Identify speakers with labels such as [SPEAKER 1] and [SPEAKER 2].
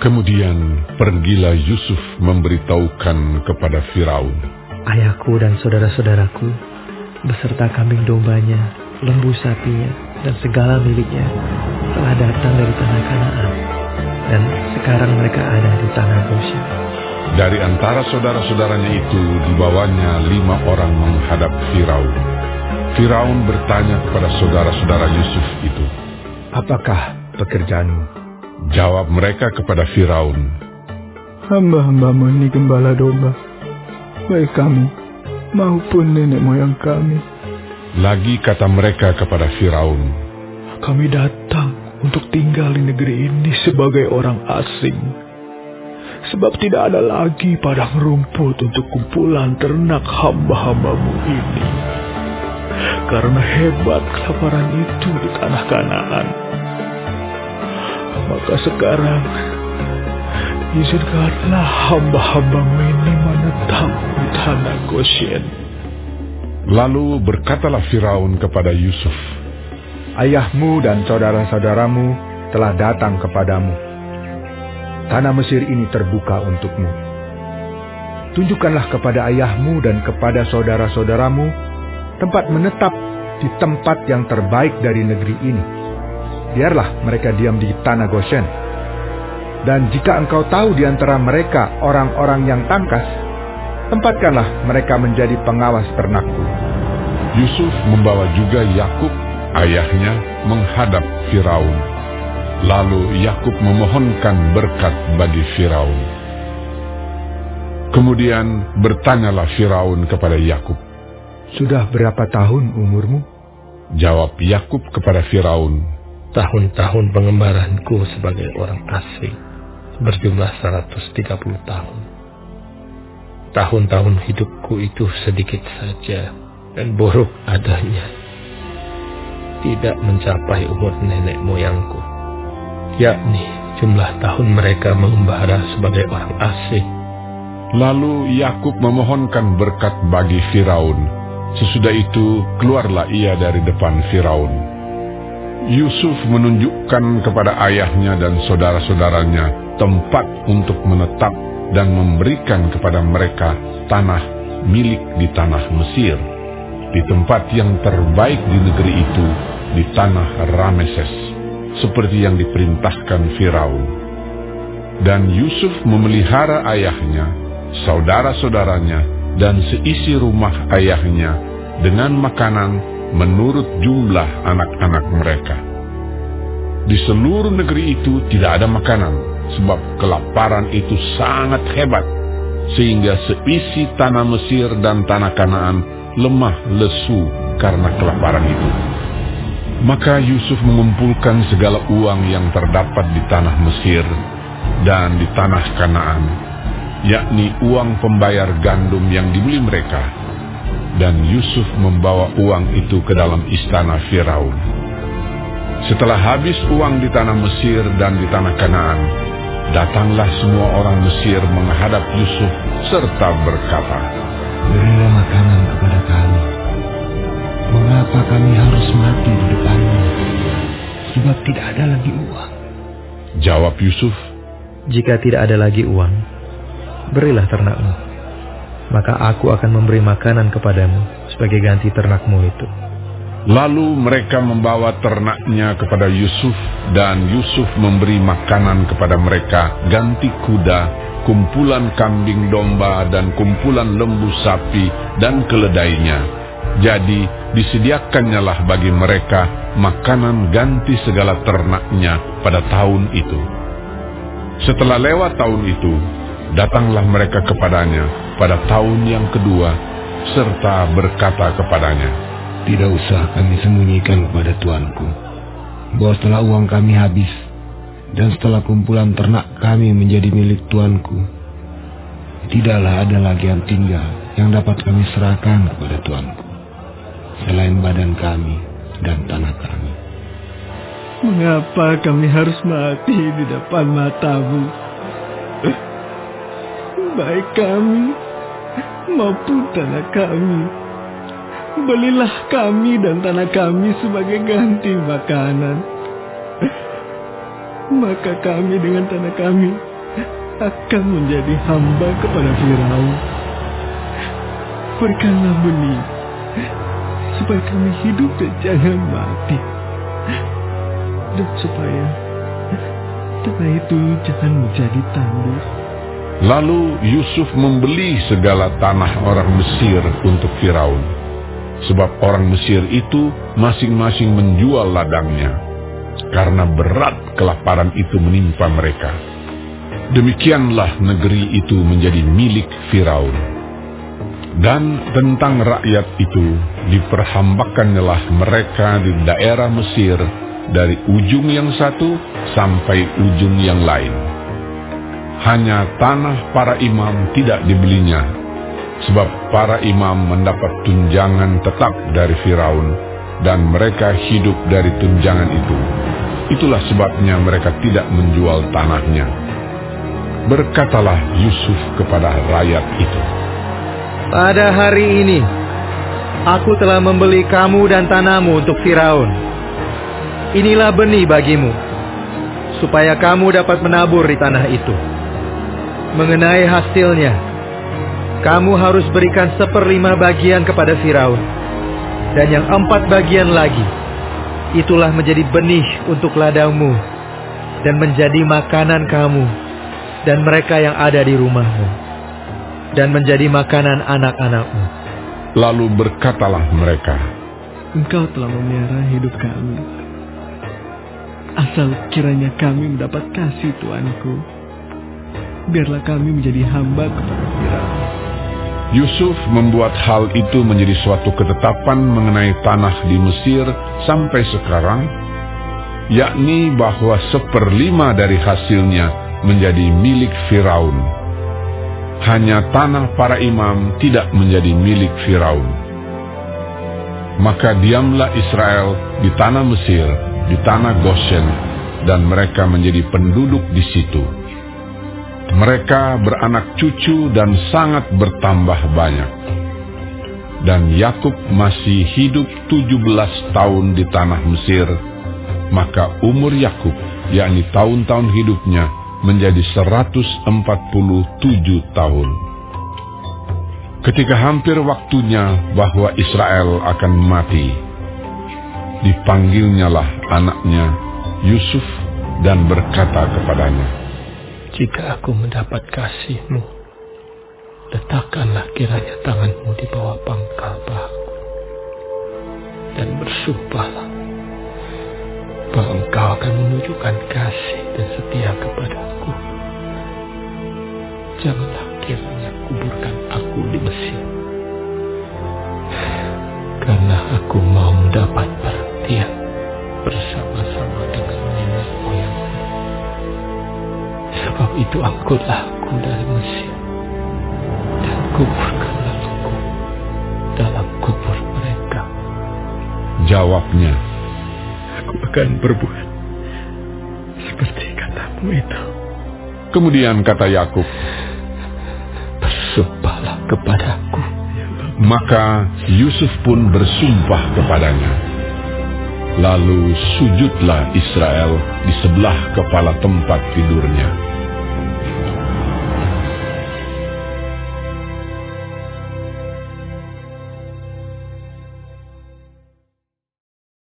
[SPEAKER 1] Kemudian pergilah Yusuf memberitahukan kepada Firaun,
[SPEAKER 2] ayahku dan saudara-saudaraku, beserta kambing dombanya, lembu sapinya, dan segala miliknya telah datang dari tanah Kanaan, dan sekarang mereka ada di tanah Goshen.
[SPEAKER 1] Dari antara saudara-saudaranya itu dibawanya 5 orang menghadap Firaun. Firaun bertanya kepada saudara-saudara Yusuf itu,
[SPEAKER 3] apakah pekerjaanmu?
[SPEAKER 1] Jawab mereka kepada Firaun,
[SPEAKER 4] hamba-hambamu ini gembala domba, baik kami maupun nenek moyang kami.
[SPEAKER 1] Lagi kata mereka kepada Firaun,
[SPEAKER 4] kami datang untuk tinggal di negeri ini sebagai orang asing, sebab tidak ada lagi padang rumput untuk kumpulan ternak hamba-hambamu ini. Karena hebat kelaparan itu di tanah Kanaan, maka sekarang izinkanlah hamba-hambamu ini menetap di tanah Goshen.
[SPEAKER 1] Lalu berkatalah Firaun kepada Yusuf,
[SPEAKER 3] ayahmu dan saudara-saudaramu telah datang kepadamu. Tanah Mesir ini terbuka untukmu. Tunjukkanlah kepada ayahmu dan kepada saudara-saudaramu tempat menetap di tempat yang terbaik dari negeri ini. Biarlah mereka diam di tanah Goshen. Dan jika engkau tahu di antara mereka orang-orang yang tangkas, tempatkanlah mereka menjadi pengawas ternakku.
[SPEAKER 1] Yusuf membawa juga Yakub, ayahnya, menghadap Firaun. Lalu Yakub memohonkan berkat bagi Firaun. Kemudian bertanyalah Firaun kepada Yakub,
[SPEAKER 3] sudah berapa tahun umurmu?
[SPEAKER 1] Jawab Yakub kepada Firaun,
[SPEAKER 2] tahun-tahun pengembaranku sebagai orang asing berjumlah 130 tahun. Tahun-tahun hidupku itu sedikit saja dan buruk adanya, tidak mencapai umur nenek moyangku, yakni jumlah tahun mereka mengembara sebagai orang asing.
[SPEAKER 1] Lalu Yakub memohonkan berkat bagi Firaun. Sesudah itu keluarlah ia dari depan Firaun. Yusuf menunjukkan kepada ayahnya dan saudara-saudaranya tempat untuk menetap dan memberikan kepada mereka tanah milik di tanah Mesir, di tempat yang terbaik di negeri itu, di tanah Rameses, seperti yang diperintahkan Firaun. Dan Yusuf memelihara ayahnya, saudara-saudaranya, dan seisi rumah ayahnya dengan makanan menurut jumlah anak-anak mereka. Di seluruh negeri itu tidak ada makanan, sebab kelaparan itu sangat hebat, sehingga seisi tanah Mesir dan tanah Kanaan lemah lesu karena kelaparan itu. Maka Yusuf mengumpulkan segala uang yang terdapat di tanah Mesir dan di tanah Kanaan, yakni uang pembayar gandum yang dibeli mereka. Dan Yusuf membawa uang itu ke dalam istana Firaun. Setelah habis uang di tanah Mesir dan di tanah Kanaan, datanglah semua orang Mesir menghadap Yusuf serta berkata,
[SPEAKER 5] berilah makanan kepada kami. Mengapa kami harus mati di depanmu? Sebab tidak ada lagi uang.
[SPEAKER 1] Jawab Yusuf,
[SPEAKER 2] jika tidak ada lagi uang, berilah ternakmu, maka aku akan memberi makanan kepadamu sebagai ganti ternakmu itu.
[SPEAKER 1] Lalu mereka membawa ternaknya kepada Yusuf, dan Yusuf memberi makanan kepada mereka ganti kuda, kumpulan kambing domba, dan kumpulan lembu sapi, dan keledainya. Jadi disediakannyalah bagi mereka makanan ganti segala ternaknya pada tahun itu. Setelah lewat tahun itu, datanglah mereka kepadanya pada tahun yang kedua, serta berkata kepadanya,
[SPEAKER 5] tidak usah kami sembunyikan kepada tuanku, bahwa setelah uang kami habis, dan setelah kumpulan ternak kami menjadi milik tuanku, tidaklah ada lagi yang tinggal yang dapat kami serahkan kepada tuanku, selain badan kami dan tanah kami.
[SPEAKER 4] Mengapa kami harus mati di depan matamu? Baik kami maupun tanah kami, belilah kami dan tanah kami sebagai ganti makanan. Maka kami dengan tanah kami akan menjadi hamba kepada Firaun. Berikanlah benih, supaya kami hidup dan jangan mati. Dan supaya tanah itu jangan menjadi tandus.
[SPEAKER 1] Lalu Yusuf membeli segala tanah orang Mesir untuk Firaun, sebab orang Mesir itu masing-masing menjual ladangnya, karena berat kelaparan itu menimpa mereka. Demikianlah negeri itu menjadi milik Firaun. Dan tentang rakyat itu, diperhambakannyalah mereka di daerah Mesir, dari ujung yang satu sampai ujung yang lain. Hanya tanah para imam tidak dibelinya, sebab para imam mendapat tunjangan tetap dari Firaun, dan mereka hidup dari tunjangan itu. Itulah sebabnya mereka tidak menjual tanahnya. Berkatalah Yusuf kepada rakyat itu,
[SPEAKER 6] pada hari ini, aku telah membeli kamu dan tanahmu untuk Firaun. Inilah benih bagimu, supaya kamu dapat menabur di tanah itu. Mengenai hasilnya, kamu harus berikan 1/5 bagian kepada Firaun, dan yang 4 bagian lagi, itulah menjadi benih untuk ladangmu, dan menjadi makanan kamu, dan mereka yang ada di rumahmu, dan menjadi makanan anak-anakmu.
[SPEAKER 1] Lalu berkatalah mereka,
[SPEAKER 4] Engkau telah memelihara hidup kami. Asal kiranya kami mendapat kasih Tuanku, biarlah kami menjadi hamba kepada Firaun.
[SPEAKER 1] Yusuf membuat hal itu menjadi suatu ketetapan mengenai tanah di Mesir sampai sekarang, yakni bahwa 1/5 dari hasilnya menjadi milik Firaun. Hanya tanah para imam tidak menjadi milik Firaun. Maka diamlah Israel di tanah Mesir, di tanah Goshen, dan mereka menjadi penduduk di situ. Mereka beranak cucu dan sangat bertambah banyak. Dan Yakub masih hidup 17 tahun di tanah Mesir, maka umur Yakub, yakni tahun-tahun hidupnya, menjadi 147 tahun. Ketika hampir waktunya bahwa Israel akan mati, dipanggilnyalah anaknya Yusuf dan berkata kepadanya,
[SPEAKER 2] jika aku mendapat kasih-Mu, letakkanlah kiranya tangan-Mu di bawah pangkal bahuku, dan bersumpahlah bahwa Engkau akan menunjukkan kasih dan setia kepadaku. Janganlah kiranya kuburkan aku di Mesir, karena aku mau mendapat perhatian bersama-sama dengan nenek moyangku. Sebab itu angkutlah aku dari Mesir, dan kuburkanlah aku dalam kubur mereka.
[SPEAKER 1] Jawabnya,
[SPEAKER 4] Aku akan berbuat seperti katamu itu.
[SPEAKER 1] kemudian kata Yakub,
[SPEAKER 2] bersumpahlah kepadaku.
[SPEAKER 1] maka Yusuf pun bersumpah kepadanya. Lalu sujudlah Israel di sebelah kepala tempat tidurnya.